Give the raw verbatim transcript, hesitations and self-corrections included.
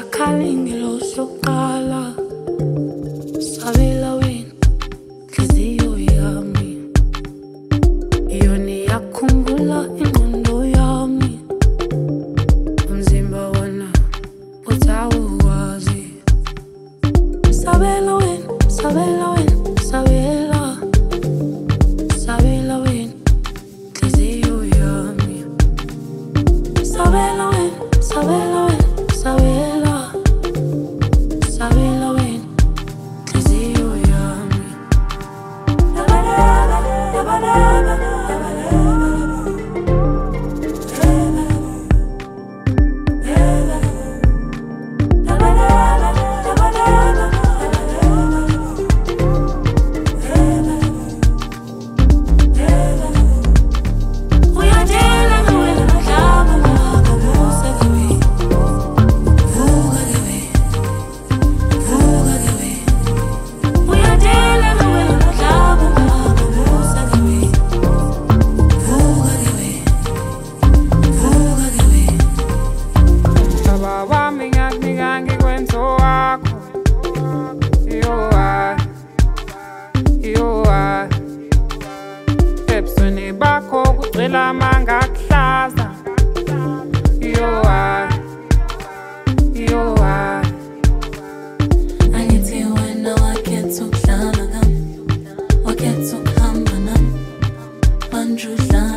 ngisakhali ngilosoqala sabela wena nhliziyo yami yoni yakhumbula ingqondo yami umzimba wona utawukwazi sabela wena sabela wena sabela sabela wena nhliziyo yami sabela wena sabela wena sabela sabela wena nhliziyo yami bakho kucela mangakuhlaza yo I yo I angithi wena wakhetha ukudlala ngami wakhetha ukuhamba nami manje udlala